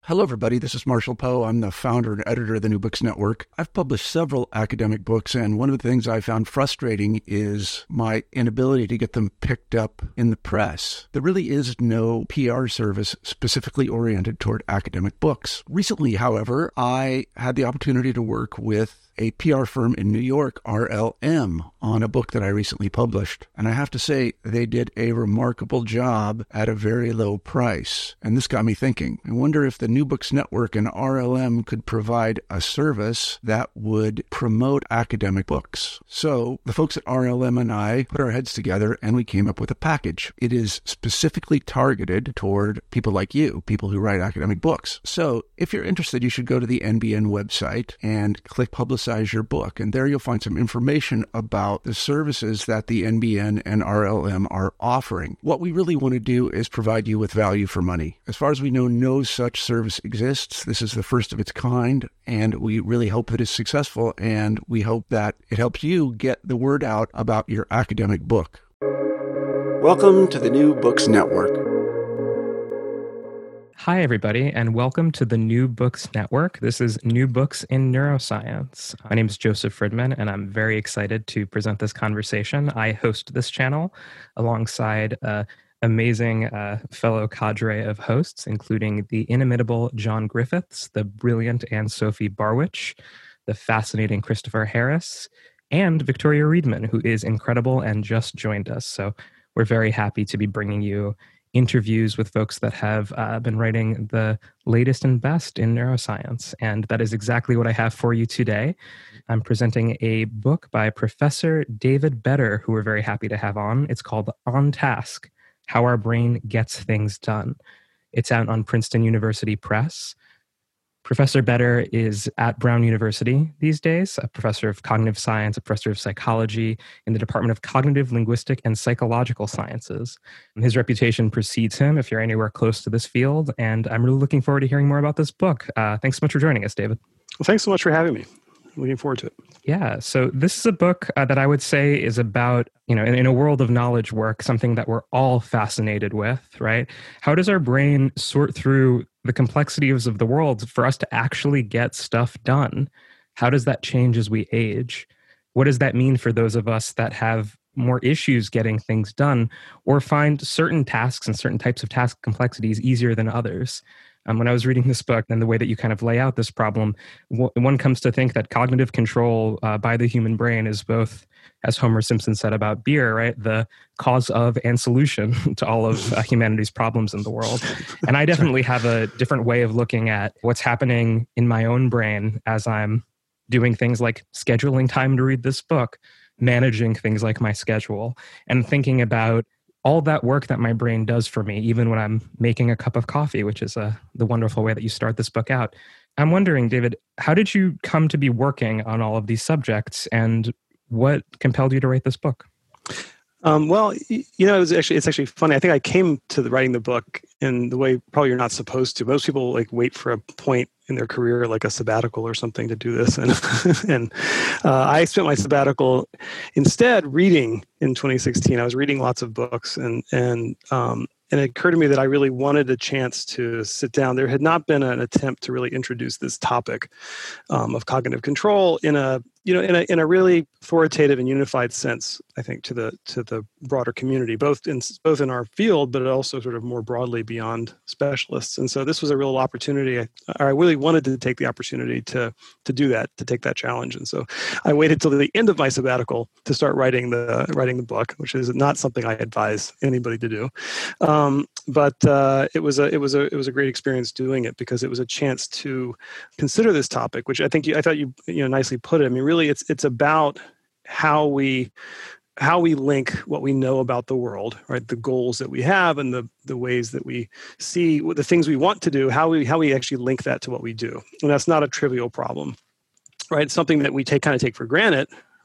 Hello, everybody. This is Marshall Poe. I'm the founder and editor of the New Books Network. I've published several academic books, and one of the things I found frustrating is my inability to get them picked up in the press. There really is no PR service specifically oriented toward academic books. Recently, however, I had the opportunity to work with a PR firm in New York, RLM, on a book that I recently published. And I have to say, they did a remarkable job at a very low price. And this got me thinking. I wonder if the New Books Network and RLM could provide a service that would promote academic books. So the folks at RLM and I put our heads together and we came up with a package. It is specifically targeted toward people like you, people who write academic books. So if you're interested, you should go to the NBN website and click Publicize Your Book. And there you'll find some information about the services that the NBN and RLM are offering. What we really want to do is provide you with value for money. As far as we know, no such service exists. This is the first of its kind, and we really hope that it's successful, and we hope that it helps you get the word out about your academic book. Welcome to the New Books Network. Hi, everybody, and welcome to the New Books Network. This is New Books in Neuroscience. My name is Joseph Fridman, and I'm very excited to present this conversation. I host this channel alongside amazing fellow cadre of hosts, including the inimitable John Griffiths, the brilliant Anne-Sophie Barwich, the fascinating Christopher Harris, and Victoria Riedman, who is incredible and just joined us. So we're very happy to be bringing you interviews with folks that have been writing the latest and best in neuroscience. And that is exactly what I have for you today. I'm presenting a book by Professor David Better, who we're very happy to have on. It's called On Task: How Our Brain Gets Things Done. It's out on Princeton University Press. Professor Better is at Brown University these days, a professor of cognitive science, a professor of psychology in the Department of Cognitive, Linguistic, and Psychological Sciences. His reputation precedes him if you're anywhere close to this field, and I'm really looking forward to hearing more about this book. Thanks so much for joining us, David. Well, thanks so much for having me. Looking forward to it. Yeah, so this is a book that I would say is about, in a world of knowledge work, something that we're all fascinated with, right? How does our brain sort through the complexities of the world for us to actually get stuff done? How does that change as we age? What does that mean for those of us that have more issues getting things done or find certain tasks and certain types of task complexities easier than others? When I was reading this book and the way that you kind of lay out this problem, one comes to think that cognitive control by the human brain is both, as Homer Simpson said about beer, right, the cause of and solution to all of humanity's problems in the world. And I definitely have a different way of looking at what's happening in my own brain as I'm doing things like scheduling time to read this book, managing things like my schedule, and thinking about all that work that my brain does for me, even when I'm making a cup of coffee, which is the wonderful way that you start this book out. I'm wondering, David, how did you come to be working on all of these subjects, and what compelled you to write this book? It's actually funny. I think I came to writing the book in the way probably you're not supposed to. Most people wait for a point in their career, like a sabbatical or something, to do this. And I spent my sabbatical instead reading in 2016. I was reading lots of books, and it occurred to me that I really wanted a chance to sit down. There had not been an attempt to really introduce this topic of cognitive control in a really authoritative and unified sense, I think, to the broader community, both in our field, but also sort of more broadly beyond specialists. And so this was a real opportunity. I really wanted to take the opportunity to do that, to take that challenge. And so I waited till the end of my sabbatical to start writing the book, which is not something I advise anybody to do. But it was a great experience doing it, because it was a chance to consider this topic, which I thought you nicely put it. I mean, really, it's about how we link what we know about the world, right? The goals that we have and the ways that we see the things we want to do, how we actually link that to what we do. And that's not a trivial problem, right? It's something that we take for granted,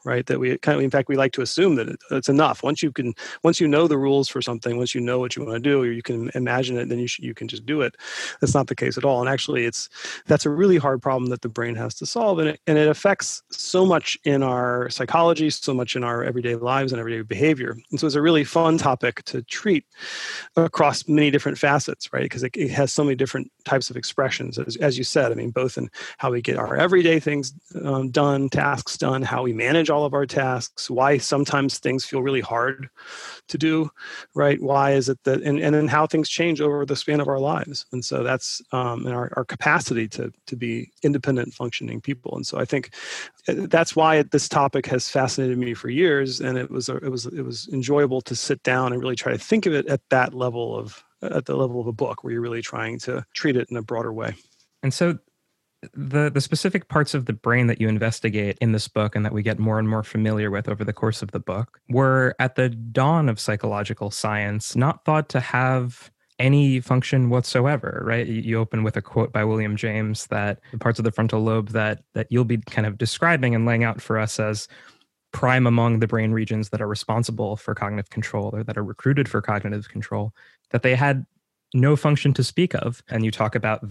right? That we kind of, in fact, we like to assume that it's enough. Once you know the rules for something, once you know what you want to do, or you can imagine it, then you can just do it. That's not the case at all. And actually, that's a really hard problem that the brain has to solve, and it affects so much in our psychology, so much in our everyday lives and everyday behavior. And so it's a really fun topic to treat across many different facets, right? Because it has so many different types of expressions, as you said. I mean, both in how we get our everyday things done, tasks done, how we manage all of our tasks, why sometimes things feel really hard to do, right? Why is it that, and then how things change over the span of our lives. And so that's in our capacity to be independent functioning people. And so I think that's why this topic has fascinated me for years. And it was enjoyable to sit down and really try to think of it at the level of a book, where you're really trying to treat it in a broader way. And so the specific parts of the brain that you investigate in this book and that we get more and more familiar with over the course of the book were, at the dawn of psychological science, not thought to have any function whatsoever, right? You open with a quote by William James that the parts of the frontal lobe that you'll be kind of describing and laying out for us as prime among the brain regions that are responsible for cognitive control, or that are recruited for cognitive control, that they had no function to speak of. And you talk about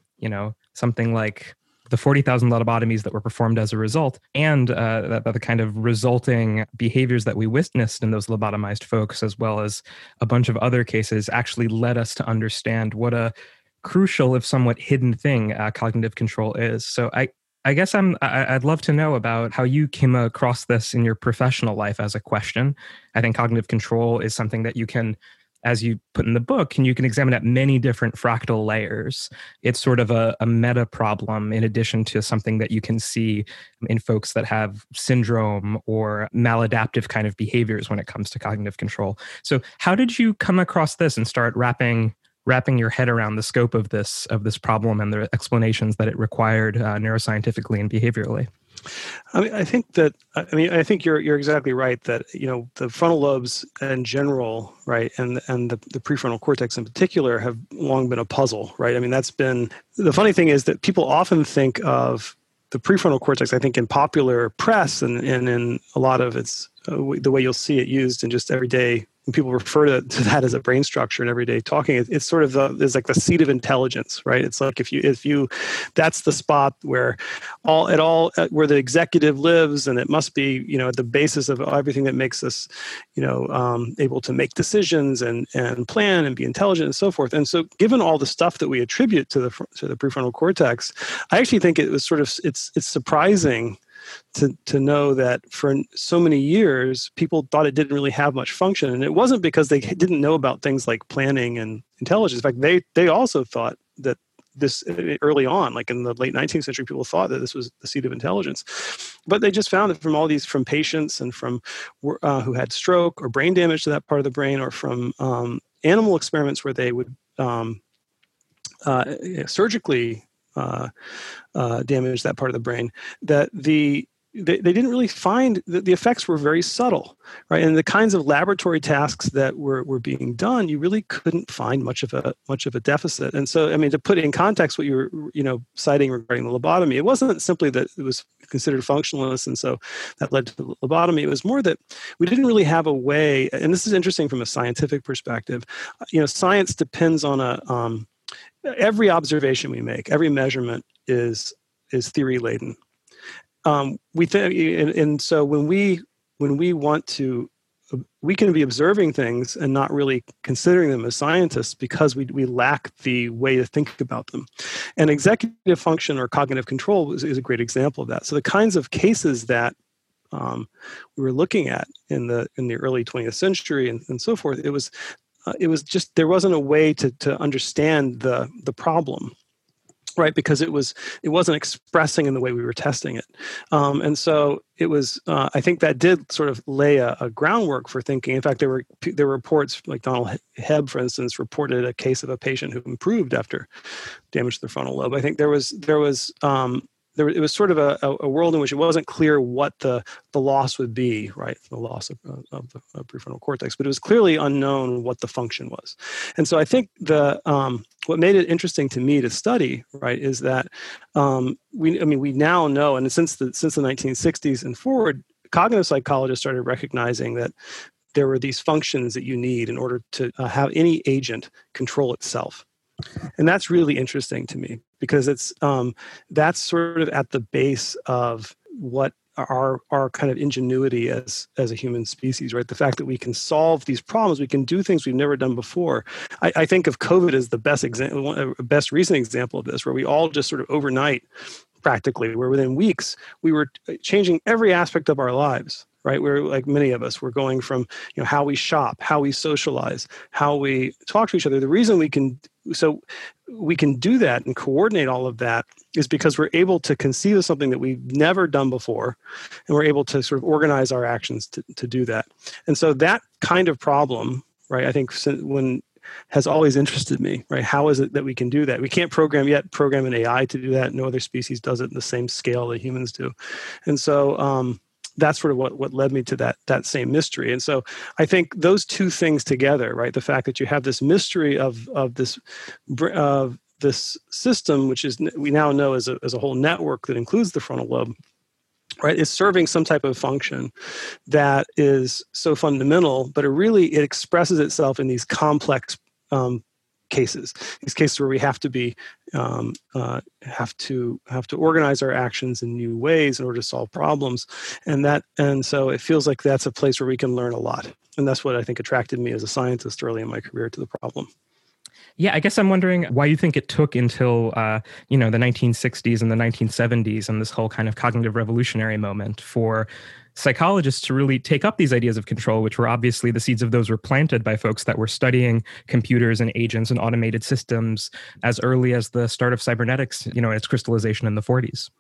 something like the 40,000 lobotomies that were performed as a result, and the kind of resulting behaviors that we witnessed in those lobotomized folks, as well as a bunch of other cases, actually led us to understand what a crucial, if somewhat hidden thing cognitive control is. So I guess I'd love to know about how you came across this in your professional life as a question. I think cognitive control is something that you can, as you put in the book, and you can examine at many different fractal layers. It's sort of a meta problem, in addition to something that you can see in folks that have syndrome or maladaptive kind of behaviors when it comes to cognitive control. So how did you come across this and start wrapping your head around the scope of this problem and the explanations that it required neuroscientifically and behaviorally? I think you're exactly right that, the frontal lobes in general, right, and the prefrontal cortex in particular have long been a puzzle, right? I mean, that's been, the funny thing is that people often think of the prefrontal cortex, I think, in popular press and in a lot of its, the way you'll see it used in just everyday, when people refer to that as a brain structure in everyday talking, it's sort of it's like the seat of intelligence, right? It's like if you that's the spot where where the executive lives, and it must be, at the basis of everything that makes us, able to make decisions and plan and be intelligent and so forth. And so, given all the stuff that we attribute to the prefrontal cortex, I actually think it was sort of it's surprising to know that for so many years, people thought it didn't really have much function. And it wasn't because they didn't know about things like planning and intelligence. In fact, they also thought that this early on, like in the late 19th century, people thought that this was the seat of intelligence. But they just found that from patients and from who had stroke or brain damage to that part of the brain, or from animal experiments where they would surgically damage that part of the brain, that they didn't really find that the effects were very subtle, right? And the kinds of laboratory tasks that were being done, you really couldn't find much of a deficit. And so, I mean, to put it in context, what you were citing regarding the lobotomy, it wasn't simply that it was considered functionless, and so that led to the lobotomy. It was more that we didn't really have a way, and this is interesting from a scientific perspective. Science depends on every observation we make, every measurement is theory laden. We think, and so when we want to, we can be observing things and not really considering them as scientists because we lack the way to think about them. And executive function or cognitive control is a great example of that. So the kinds of cases that we were looking at in the early 20th century and so forth, it was just, there wasn't a way to understand the problem, right? Because it wasn't expressing in the way we were testing it. And so it was, I think that did sort of lay a groundwork for thinking. In fact, there were reports, like Donald Hebb, for instance, reported a case of a patient who improved after damage to the frontal lobe. I think it was sort of a world in which it wasn't clear what the loss would be, right? The loss of the prefrontal cortex, but it was clearly unknown what the function was. And so I think what made it interesting to me to study, right, is that we now know, and since the 1960s and forward, cognitive psychologists started recognizing that there were these functions that you need in order to have any agent control itself. And that's really interesting to me because it's that's sort of at the base of what our kind of ingenuity as a human species, right? The fact that we can solve these problems, we can do things we've never done before. I think of COVID as the best recent example of this, where we all just sort of overnight, practically, where within weeks we were changing every aspect of our lives. Right, we're like many of us. We're going from how we shop, how we socialize, how we talk to each other. The reason we can do that and coordinate all of that is because we're able to conceive of something that we've never done before, and we're able to sort of organize our actions to do that. And so that kind of problem, right, I think has always interested me, right? How is it that we can do that? We can't program an AI to do that. No other species does it in the same scale that humans do. And so that's sort of what led me to that same mystery. And so I think those two things together, right? The fact that you have this mystery of this system, which is we now know as a whole network that includes the frontal lobe, right, is serving some type of function that is so fundamental, but it expresses itself in these complex cases. These cases where we have to organize our actions in new ways in order to solve problems, and so it feels like that's a place where we can learn a lot, and that's what I think attracted me as a scientist early in my career to the problem. Yeah, I guess I'm wondering why you think it took until the 1960s and the 1970s and this whole kind of cognitive revolutionary moment for psychologists to really take up these ideas of control, which were obviously the seeds of those were planted by folks that were studying computers and agents and automated systems as early as the start of cybernetics, its crystallization in the 40s.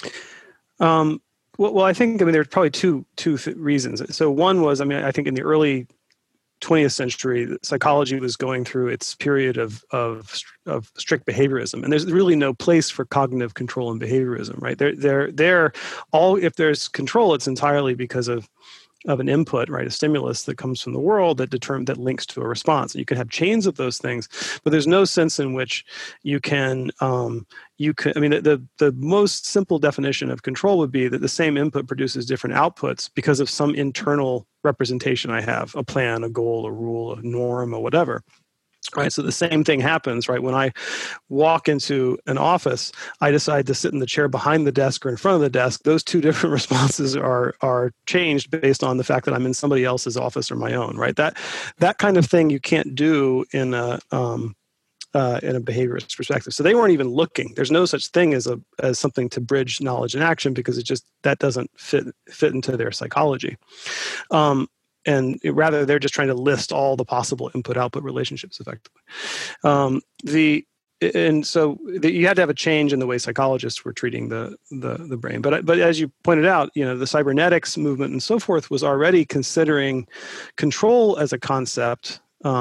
Well, I think there's probably two reasons. So one was, I think in the early 20th century, psychology was going through its period of strict behaviorism, and there's really no place for cognitive control in behaviorism, right? If there's control, it's entirely because of an input, right? A stimulus that comes from the world that links to a response. And you can have chains of those things, but there's no sense in which you can. The most simple definition of control would be that the same input produces different outputs because of some internal representation I have, a plan, a goal, a rule, a norm, or whatever. Right. So the same thing happens, right? When I walk into an office, I decide to sit in the chair behind the desk or in front of the desk. Those two different responses are changed based on the fact that I'm in somebody else's office or my own, right? That kind of thing you can't do in a behaviorist perspective. So they weren't even looking. There's no such thing as something to bridge knowledge and action because that doesn't fit into their psychology. And rather, they're just trying to list all the possible input-output relationships effectively. You had to have a change in the way psychologists were treating the brain. But as you pointed out, the cybernetics movement and so forth was already considering control as a concept.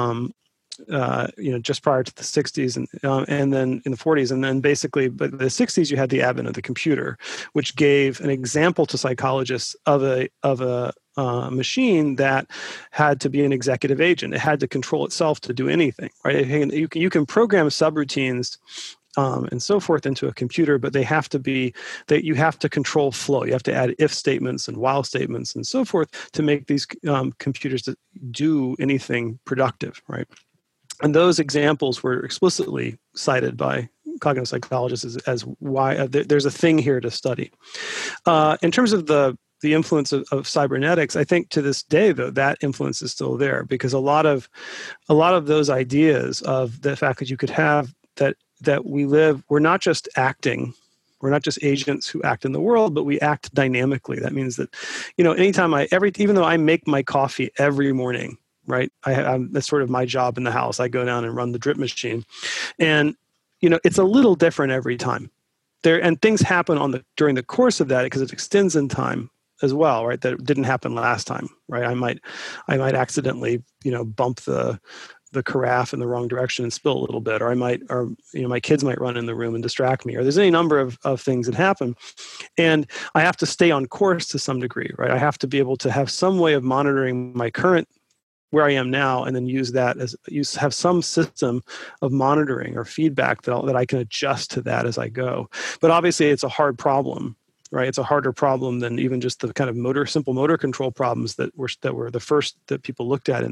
Just prior to the 60s and then in the 40s. And then basically, but in the 60s, you had the advent of the computer, which gave an example to psychologists of a machine that had to be an executive agent. It had to control itself to do anything, right? You can program subroutines and so forth into a computer, but they have to be that you have to control flow. You have to add if statements and while statements and so forth to make these computers to do anything productive, right? And those examples were explicitly cited by cognitive psychologists as why there's a thing here to study. In terms of the influence of cybernetics, I think to this day, though, that influence is still there because a lot of those ideas of the fact that you could have that we're not just acting. We're not just agents who act in the world, but we act dynamically. That means that, even though I make my coffee every morning, right? That's sort of my job in the house. I go down and run the drip machine, and it's a little different every time. And things happen during the course of that because it extends in time as well, right? That didn't happen last time, right? I might accidentally, bump the carafe in the wrong direction and spill a little bit, or my kids might run in the room and distract me, or there's any number of things that happen. And I have to stay on course to some degree, right? I have to be able to have some way of monitoring my current where I am now, and then have some system of monitoring or feedback that I can adjust to that as I go. But obviously, it's a hard problem right? It's a harder problem than even just the kind of simple motor control problems that were the first that people looked at in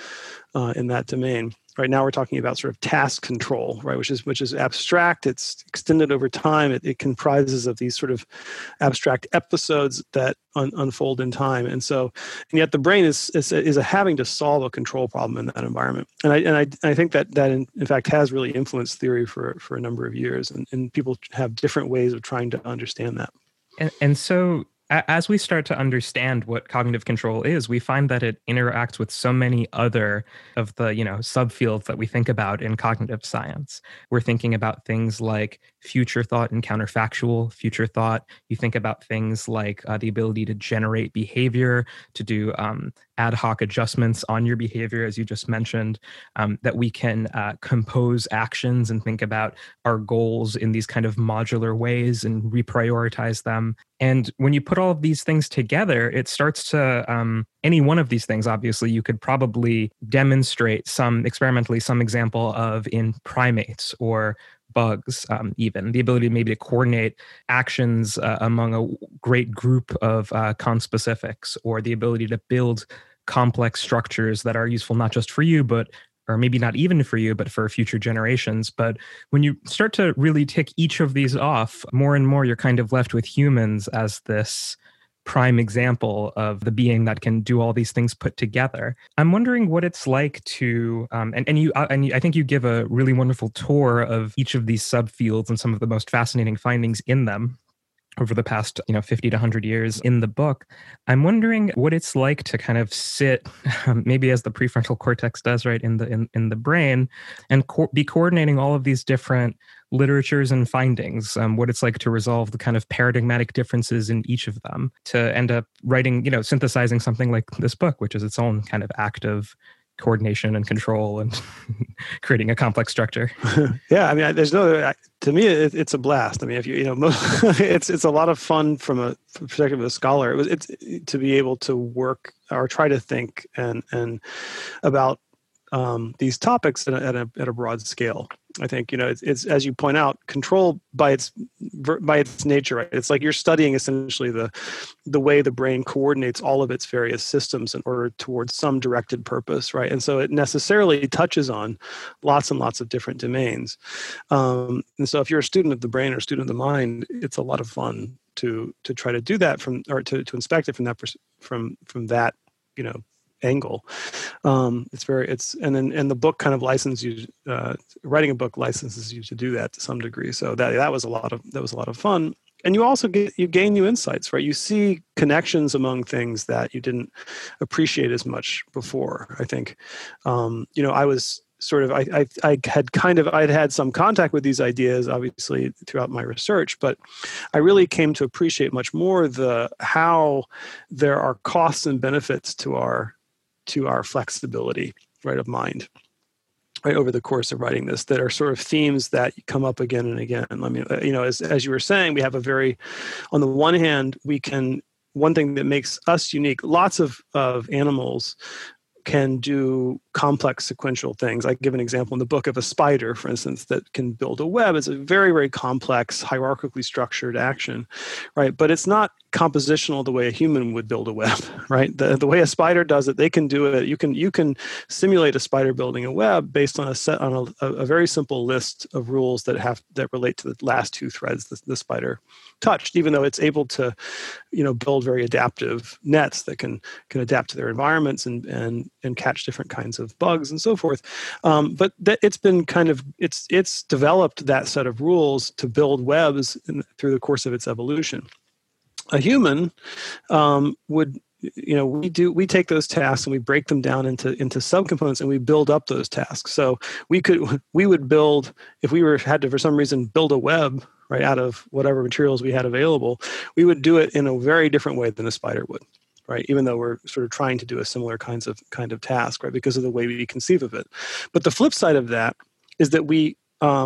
that domain. Right now, we're talking about sort of task control, right, which is abstract. It's extended over time. It comprises of these sort of abstract episodes that unfold in time, and yet the brain is having to solve a control problem in that environment. And I think that in fact has really influenced theory for a number of years, and people have different ways of trying to understand that. And so as we start to understand what cognitive control is, we find that it interacts with so many other of the, subfields that we think about in cognitive science. We're thinking about things like future thought and counterfactual future thought. You think about things like the ability to generate behavior, to do ad hoc adjustments on your behavior, as you just mentioned, that we can compose actions and think about our goals in these kind of modular ways and reprioritize them. And when you put all of these things together, it starts to, any one of these things, obviously, you could probably demonstrate experimentally some example of in primates or bugs, even the ability maybe to coordinate actions among a great group of conspecifics, or the ability to build complex structures that are useful not just for you, or maybe not even for you, but for future generations. But when you start to really tick each of these off, more and more, you're kind of left with humans as this prime example of the being that can do all these things put together. I'm wondering what it's like to, I think you give a really wonderful tour of each of these subfields and some of the most fascinating findings in them over the past 50 to 100 years in the book. I'm wondering what it's like to kind of sit, maybe as the prefrontal cortex does, right, in the brain, and be coordinating all of these different literatures and findings, what it's like to resolve the kind of paradigmatic differences in each of them, to end up writing, synthesizing something like this book, which is its own kind of act of coordination and control and creating a complex structure. Yeah, I mean, to me, it's a blast. I mean, if it's a lot of fun from a perspective of a scholar. It's to be able to work or try to think and about these topics at a broad scale. I think it's as you point out, control by its nature, right? It's like you're studying essentially the way the brain coordinates all of its various systems in order towards some directed purpose, right? And so it necessarily touches on lots and lots of different domains. And so if you're a student of the brain or a student of the mind, it's a lot of fun to try to do that to inspect it from that angle. And the book kind of licenses you, writing a book licenses you to do that to some degree. So that was a lot of fun. And you also gain new insights, right? You see connections among things that you didn't appreciate as much before. I think, I was sort of, I'd had some contact with these ideas, obviously, throughout my research, but I really came to appreciate much more how there are costs and benefits to our flexibility, right, of mind, right, over the course of writing this, that are sort of themes that come up again and again. I mean, as you were saying, we have on the one hand, one thing that makes us unique, lots of animals can do complex sequential things. I give an example in the book of a spider, for instance, that can build a web. It's a very, very complex, hierarchically structured action, right? But it's not compositional the way a human would build a web, right? The way a spider does it, they can do it. You can simulate a spider building a web based on a very simple list of rules that relate to the last two threads the spider touched, even though it's able to, build very adaptive nets that can adapt to their environments and catch different kinds of bugs and so forth. But it's developed that set of rules to build webs through the course of its evolution. A human we take those tasks and we break them down into subcomponents and we build up those tasks. So we would build, if we had to for some reason build a web, right, out of whatever materials we had available, we would do it in a very different way than a spider would, right? Even though we're sort of trying to do a similar kind of task, right, because of the way we conceive of it. But the flip side of that is that we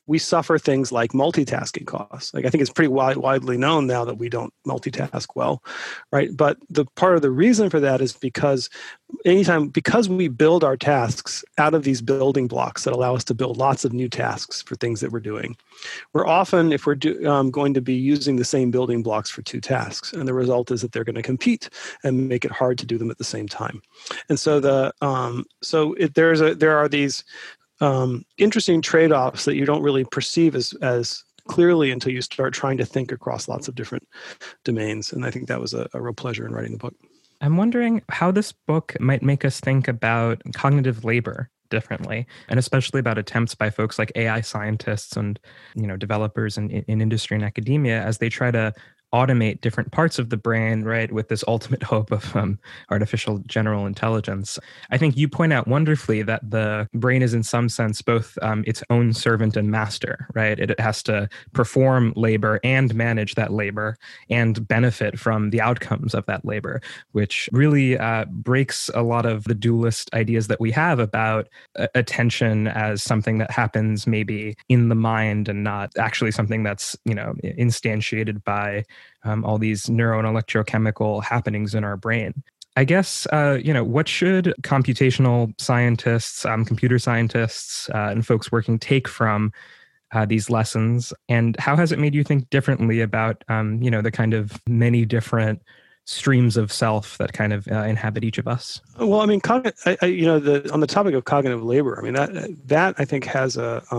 we suffer things like multitasking costs. Like I think it's pretty widely known now that we don't multitask well, right? But the part of the reason for that is because we build our tasks out of these building blocks that allow us to build lots of new tasks for things that we're doing. We're often, if we're going to be using the same building blocks for two tasks, and the result is that they're going to compete and make it hard to do them at the same time. And so there are these interesting trade-offs that you don't really perceive as clearly until you start trying to think across lots of different domains. And I think that was a real pleasure in writing the book. I'm wondering how this book might make us think about cognitive labor differently, and especially about attempts by folks like AI scientists and developers in industry and academia as they try to automate different parts of the brain, right, with this ultimate hope of artificial general intelligence. I think you point out wonderfully that the brain is in some sense both its own servant and master, right? It has to perform labor and manage that labor and benefit from the outcomes of that labor, which really breaks a lot of the dualist ideas that we have about attention as something that happens maybe in the mind and not actually something that's, instantiated by all these neuro and electrochemical happenings in our brain. I guess, what should computational scientists, computer scientists, and folks working take from these lessons? And how has it made you think differently about, the kind of many different streams of self that kind of inhabit each of us? Well, I mean, on the topic of cognitive labor, I mean, that I think has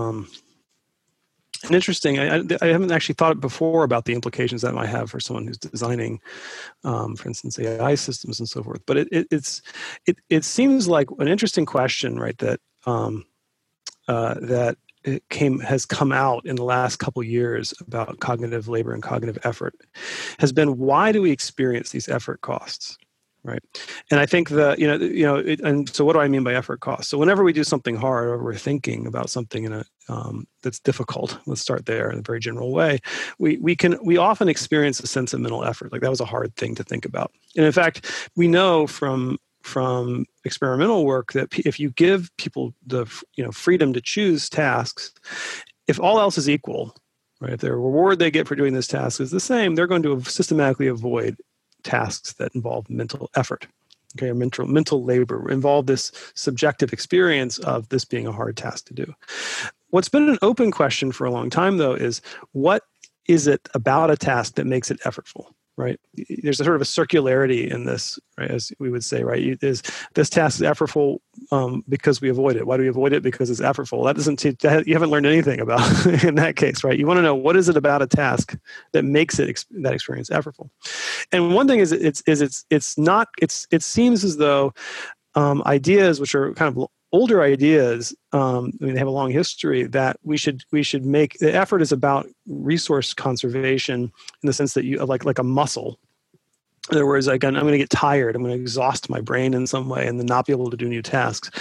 an interesting, I haven't actually thought before about the implications that might have for someone who's designing, for instance, AI systems and so forth. But it seems like an interesting question, right? That has come out in the last couple of years about cognitive labor and cognitive effort has been, why do we experience these effort costs? Right. And I think and so what do I mean by effort cost? So whenever we do something hard or we're thinking about something in that's difficult, let's start there in a very general way, we often experience a sense of mental effort. Like that was a hard thing to think about. And in fact, we know from experimental work that if you give people the freedom to choose tasks, if all else is equal, right, if the reward they get for doing this task is the same, they're going to systematically avoid tasks that involve mental effort, okay, or mental labor, involve this subjective experience of this being a hard task to do. What's been an open question for a long time, though, is what is it about a task that makes it effortful? Right? There's a sort of a circularity in this, right? As we would say, right? This task is effortful because we avoid it. Why do we avoid it? Because it's effortful. You haven't learned anything about in that case, right? You want to know, what is it about a task that makes that experience effortful? And one thing is it seems as though ideas which are kind of older ideas, they have a long history, that we should make the effort is about resource conservation in the sense that you like a muscle. In other words, like I'm going to get tired, I'm going to exhaust my brain in some way and then not be able to do new tasks.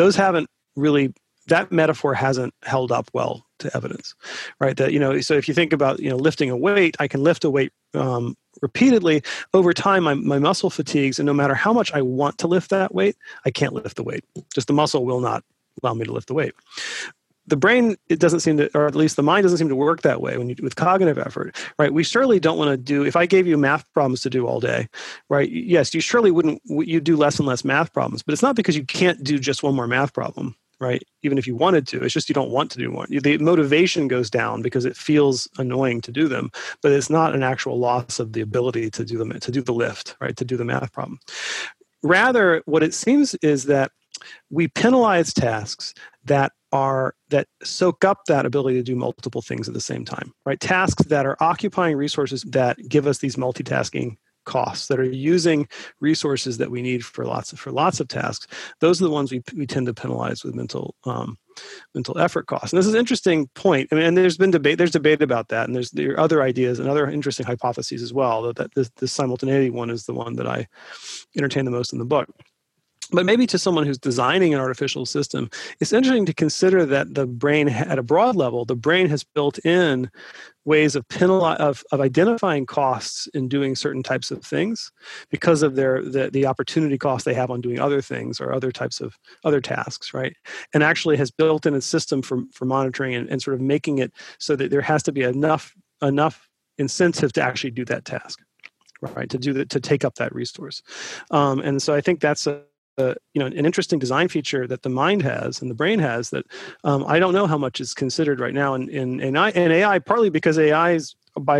That metaphor hasn't held up well to evidence, right? That, so if you think about, lifting a weight, I can lift a weight repeatedly. Over time, my muscle fatigues, and no matter how much I want to lift that weight, I can't lift the weight. Just the muscle will not allow me to lift the weight. The brain, it doesn't seem to, or at least the mind doesn't seem to work that way with cognitive effort, right? We surely don't want to do, if I gave you math problems to do all day, right? Yes, you surely you do less and less math problems, but it's not because you can't do just one more math problem, right? Even if you wanted to, it's just you don't want to do more. The motivation goes down because it feels annoying to do them, but it's not an actual loss of the ability to do them, to do the lift, right? To do the math problem. Rather, what it seems is that we penalize tasks that soak up that ability to do multiple things at the same time, right? Tasks that are occupying resources that give us these multitasking costs, that are using resources that we need for lots of tasks. Those are the ones we tend to penalize with mental effort costs. And this is an interesting point. I mean, and there's debate about that, and there are other ideas and other interesting hypotheses as well. That this simultaneity one is the one that I entertain the most in the book. But maybe to someone who's designing an artificial system, it's interesting to consider that the brain, at a broad level, the brain has built in ways of identifying costs in doing certain types of things because of the opportunity cost they have on doing other things or other types of other tasks, right? And actually has built in a system for monitoring and sort of making it so that there has to be enough incentive to actually do that task, right? To take up that resource. And so I think that's an interesting design feature that the mind has and the brain has that I don't know how much is considered right now in AI, partly because AIs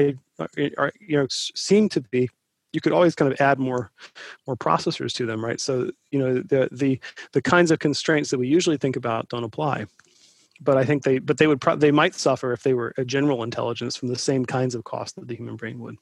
seem to be, you could always kind of add more processors to them, right? So the kinds of constraints that we usually think about don't apply. But I think they might suffer if they were a general intelligence from the same kinds of costs that the human brain would.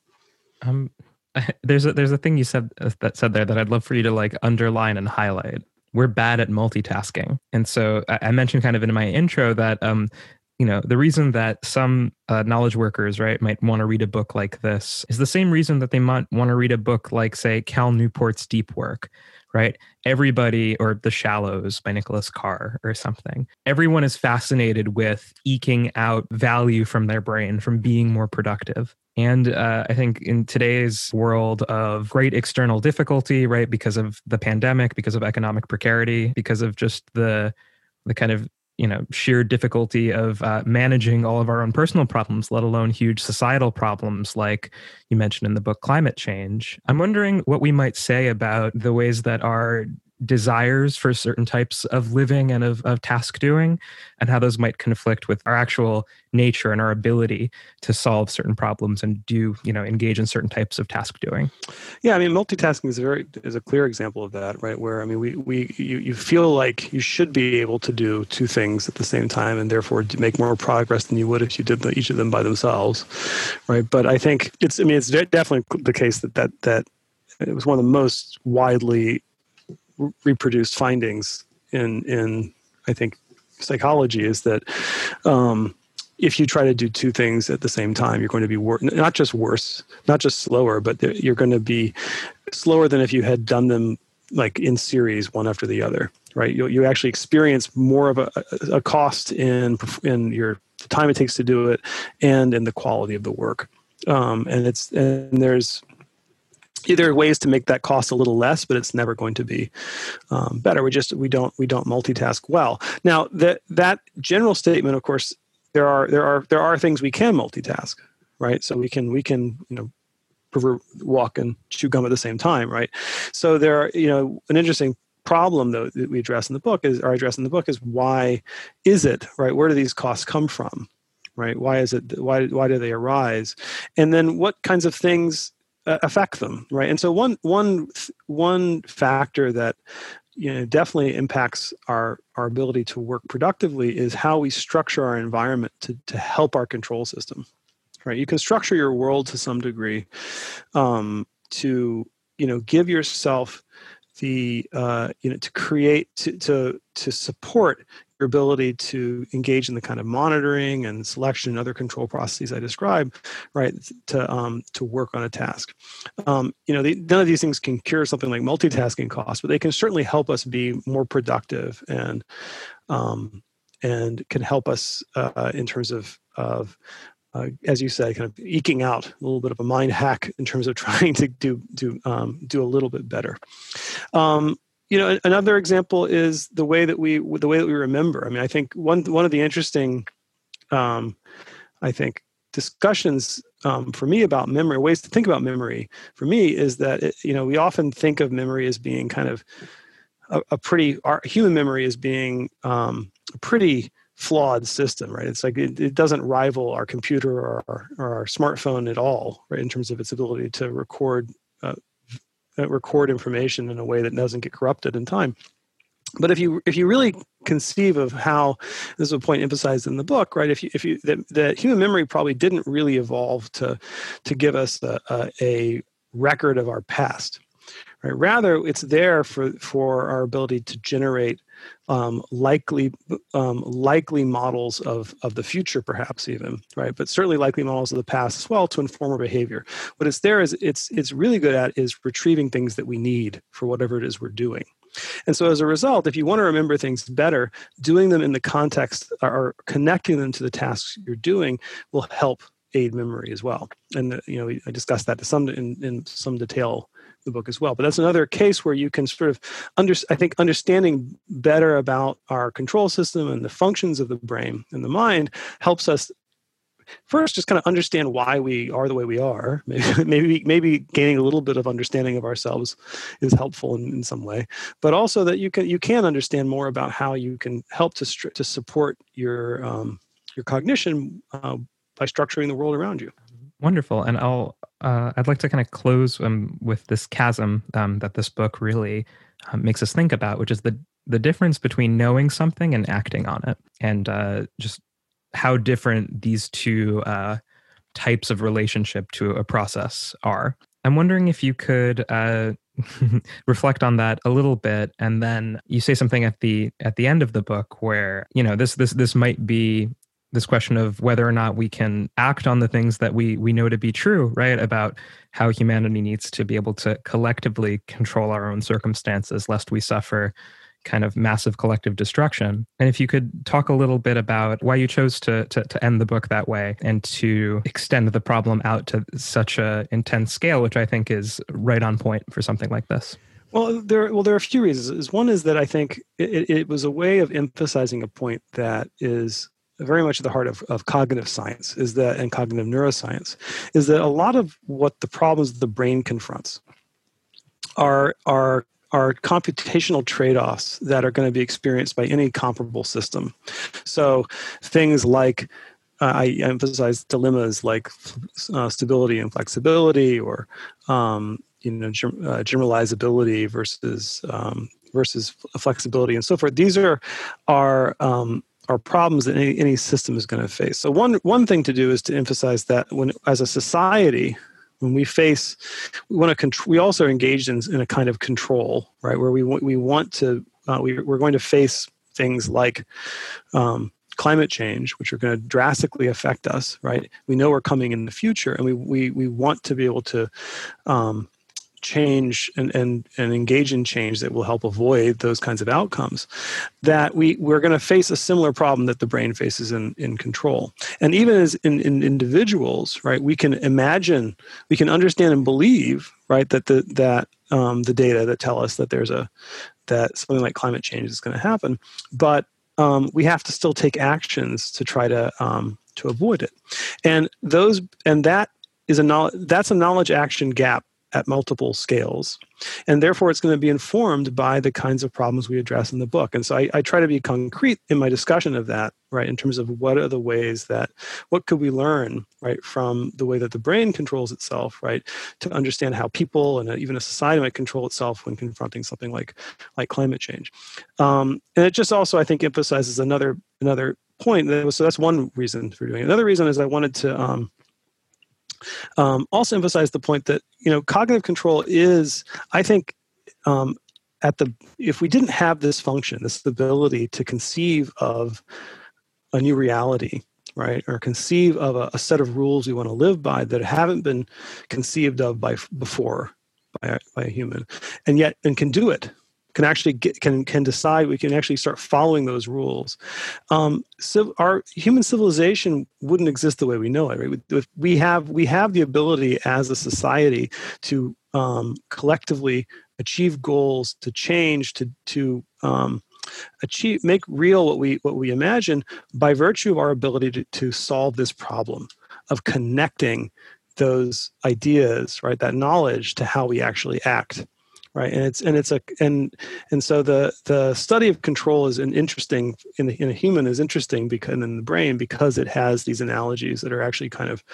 There's a thing you said there that I'd love for you to like underline and highlight. We're bad at multitasking, and so I mentioned kind of in my intro that the reason that some knowledge workers, right, might want to read a book like this is the same reason that they might want to read a book like, say, Cal Newport's Deep Work. Right? Everybody, or The Shallows by Nicholas Carr or something. Everyone is fascinated with eking out value from their brain, from being more productive. And I think in today's world of great external difficulty, right, because of the pandemic, because of economic precarity, because of just the kind of sheer difficulty of managing all of our own personal problems, let alone huge societal problems like you mentioned in the book, climate change. I'm wondering what we might say about the ways that our desires for certain types of living and of task doing, and how those might conflict with our actual nature and our ability to solve certain problems and engage in certain types of task doing. Yeah, I mean, multitasking is a clear example of that, right? Where, I mean, you feel like you should be able to do two things at the same time, and therefore make more progress than you would if you did each of them by themselves, right? But I think it's definitely the case that it was one of the most widely reproduced findings in I think psychology is that if you try to do two things at the same time, you're going to be not just worse, not just slower, but you're going to be slower than if you had done them like in series, one after the other, right? You actually experience more of a cost in the time it takes to do it and in the quality of the work. And there's either ways to make that cost a little less, but it's never going to be better. We don't multitask well. Now that general statement, of course, there are things we can multitask, right? So we can walk and chew gum at the same time, right? So there are an interesting problem though that I address in the book is why is it, right? Where do these costs come from, right? Why is it? Why do they arise? And then what kinds of things affect them, right? And so one factor that definitely impacts our ability to work productively is how we structure our environment to help our control system, right? You can structure your world to some degree to give yourself the to create to support your ability to engage in the kind of monitoring and selection and other control processes I described, right? To work on a task. None of these things can cure something like multitasking costs, but they can certainly help us be more productive and can help us in terms of as you said, kind of eking out a little bit of a mind hack in terms of trying to do a little bit better. Another example is the way that we remember. I mean, I think one of the interesting, discussions for me about memory, ways to think about memory for me is that we often think of memory as being kind of our human memory as being a pretty flawed system, right? It's like it doesn't rival our computer or our smartphone at all, right? In terms of its ability to record information in a way that doesn't get corrupted in time. But if you really conceive of how, this is a point emphasized in the book, right? That human memory probably didn't really evolve to give us a record of our past, right? Rather, it's there for our ability to generate likely models of the future, perhaps even, right? But certainly likely models of the past as well to inform our behavior. What it's there is it's really good at is retrieving things that we need for whatever it is we're doing. And so as a result, if you want to remember things better, doing them in the context or connecting them to the tasks you're doing will help aid memory as well. And I discussed that in some detail in the book as well. But that's another case where you can sort of understanding better about our control system and the functions of the brain and the mind helps us first just kind of understand why we are the way we are. Maybe gaining a little bit of understanding of ourselves is helpful in some way, but also that you can understand more about how you can help to support your cognition by structuring the world around you. Wonderful. And I'd like to kind of close with this chasm that this book really makes us think about, which is the difference between knowing something and acting on it, and just how different these two types of relationship to a process are. I'm wondering if you could reflect on that a little bit, and then you say something at the end of the book where this might be this question of whether or not we can act on the things that we know to be true, right? About how humanity needs to be able to collectively control our own circumstances, lest we suffer kind of massive collective destruction. And if you could talk a little bit about why you chose to end the book that way and to extend the problem out to such an intense scale, which I think is right on point for something like this. Well, there are a few reasons. One is that I think it was a way of emphasizing a point that is very much at the heart of cognitive science, and cognitive neuroscience, is that a lot of what the problems the brain confronts are computational trade-offs that are going to be experienced by any comparable system. So things like, I emphasize dilemmas like stability and flexibility, or generalizability versus flexibility and so forth. These are problems that any system is going to face. So one thing to do is to emphasize that as a society, when we also are engaged in a kind of control, right? Where we're going to face things like climate change, which are going to drastically affect us, right? We know we're coming in the future, and we want to be able to change and engage in change that will help avoid those kinds of outcomes. That we're going to face a similar problem that the brain faces in control. And even as in individuals, right, we can understand and believe, right, that the data that tell us that that something like climate change is going to happen, but we have to still take actions to try to avoid it. And that's a knowledge action gap at multiple scales. And therefore, it's going to be informed by the kinds of problems we address in the book. And so I try to be concrete in my discussion of that, right, in terms of what could we learn, right, from the way that the brain controls itself, right, to understand how people and even a society might control itself when confronting something like climate change. And it just also, I think, emphasizes another point. So that's one reason for doing it. Another reason is I wanted to also emphasize the point that cognitive control is, I think, if we didn't have this function, this ability to conceive of a new reality, right, or conceive of a set of rules we want to live by that haven't been conceived of before by a human, and can do it. Can actually can decide. We can actually start following those rules. So our human civilization wouldn't exist the way we know it. Right? We have the ability as a society to collectively achieve goals, to change, to make real what we imagine by virtue of our ability to solve this problem of connecting those ideas, right, that knowledge, to how we actually act. Right, and so the study of control is interesting in a human is interesting because in the brain, because it has these analogies that are actually kind of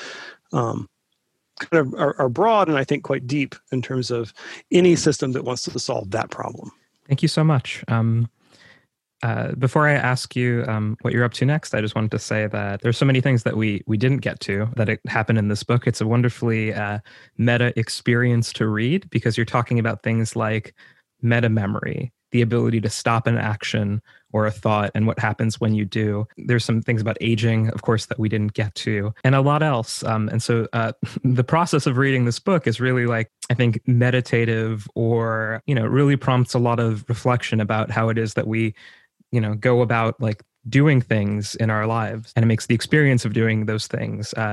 are broad and I think quite deep in terms of any system that wants to solve that problem. Thank you so much. Before I ask you what you're up to next, I just wanted to say that there's so many things that we didn't get to that happened in this book. It's a wonderfully meta experience to read because you're talking about things like meta memory, the ability to stop an action or a thought and what happens when you do. There's some things about aging, of course, that we didn't get to, and a lot else. And so the process of reading this book is really I think, meditative, or, really prompts a lot of reflection about how it is that we go about doing things in our lives. And it makes the experience of doing those things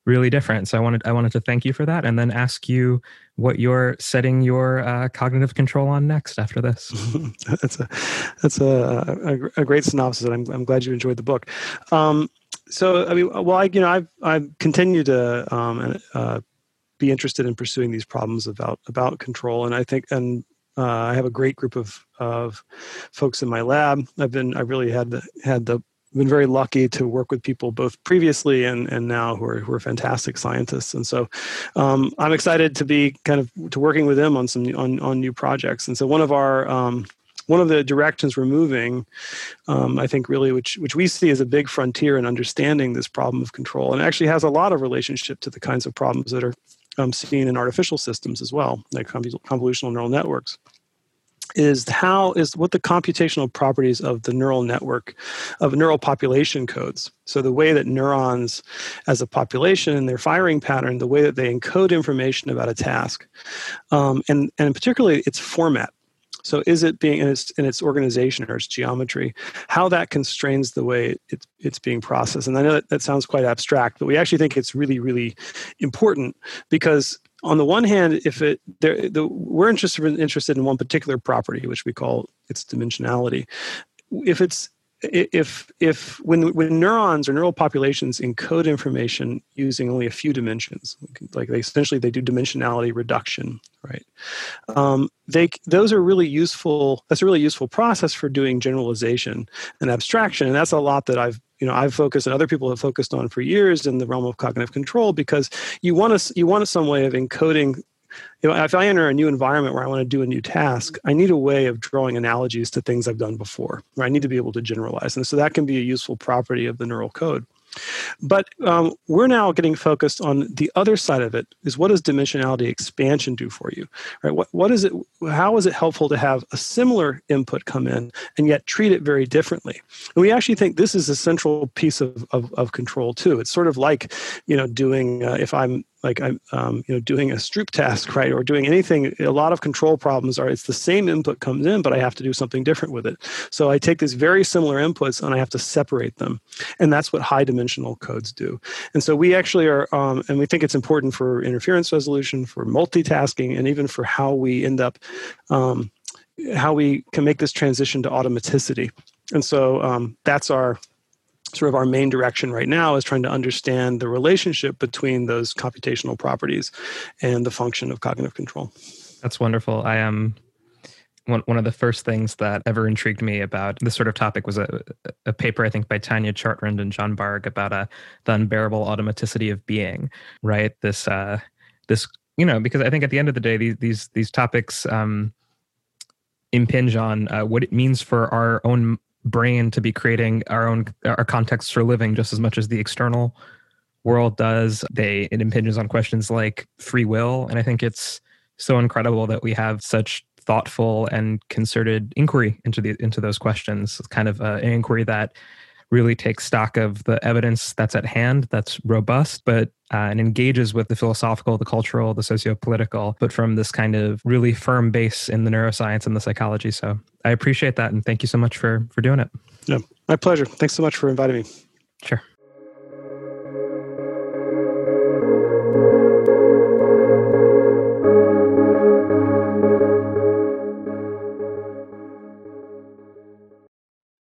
really different. So I wanted to thank you for that, and then ask you what you're setting your cognitive control on next after this. That's a great synopsis, and I'm glad you enjoyed the book. So I mean, well, I've continued to be interested in pursuing these problems about control, and I think I have a great group of folks in my lab. Been very lucky to work with people both previously and now who are fantastic scientists, and so I'm excited to be to working with them on new projects. And so one of the directions we're moving, I think really, which we see as a big frontier in understanding this problem of control, and actually has a lot of relationship to the kinds of problems that are seen in artificial systems as well, like convolutional neural networks, is what the computational properties of the neural network, of neural population codes. So the way that neurons as a population, their firing pattern, the way that they encode information about a task, and particularly its format. So is it being in its organization or its geometry, how that constrains the way it's being processed. And I know that sounds quite abstract, but we actually think it's really, really important, because on the one hand, we're interested in one particular property, which we call its dimensionality. When neurons or neural populations encode information using only a few dimensions, like they do dimensionality reduction, right? Those are really useful. That's a really useful process for doing generalization and abstraction, and that's a lot that I've focused, and other people have focused on for years in the realm of cognitive control, because you want some way of encoding. If I enter a new environment where I want to do a new task, I need a way of drawing analogies to things I've done before. Right? I need to be able to generalize, and so that can be a useful property of the neural code. But we're now getting focused on the other side of it, is what does dimensionality expansion do for you? Right? What is it? How is it helpful to have a similar input come in and yet treat it very differently? And we actually think this is a central piece of control too. It's sort of like doing if I'm doing a Stroop task, right, or doing anything. A lot of control problems it's the same input comes in, but I have to do something different with it. So I take these very similar inputs and I have to separate them, and that's what high dimensional codes do. And so we actually are, and we think it's important for interference resolution, for multitasking, and even for how we end up, how we can make this transition to automaticity. And so that's our main direction right now, is trying to understand the relationship between those computational properties and the function of cognitive control. That's wonderful. I am one of the first things that ever intrigued me about this sort of topic was a paper, I think, by Tanya Chartrand and John Barg about the unbearable automaticity of being. Right? This because I think at the end of the day, these topics impinge on what it means for our own brain to be creating our contexts for living just as much as the external world does. It impinges on questions like free will, and I think it's so incredible that we have such thoughtful and concerted inquiry into those questions. It's kind of an inquiry that really takes stock of the evidence that's at hand, that's robust, but and engages with the philosophical, the cultural, the socio-political, but from this kind of really firm base in the neuroscience and the psychology. So I appreciate that, and thank you so much for doing it. Yeah, my pleasure. Thanks so much for inviting me. Sure.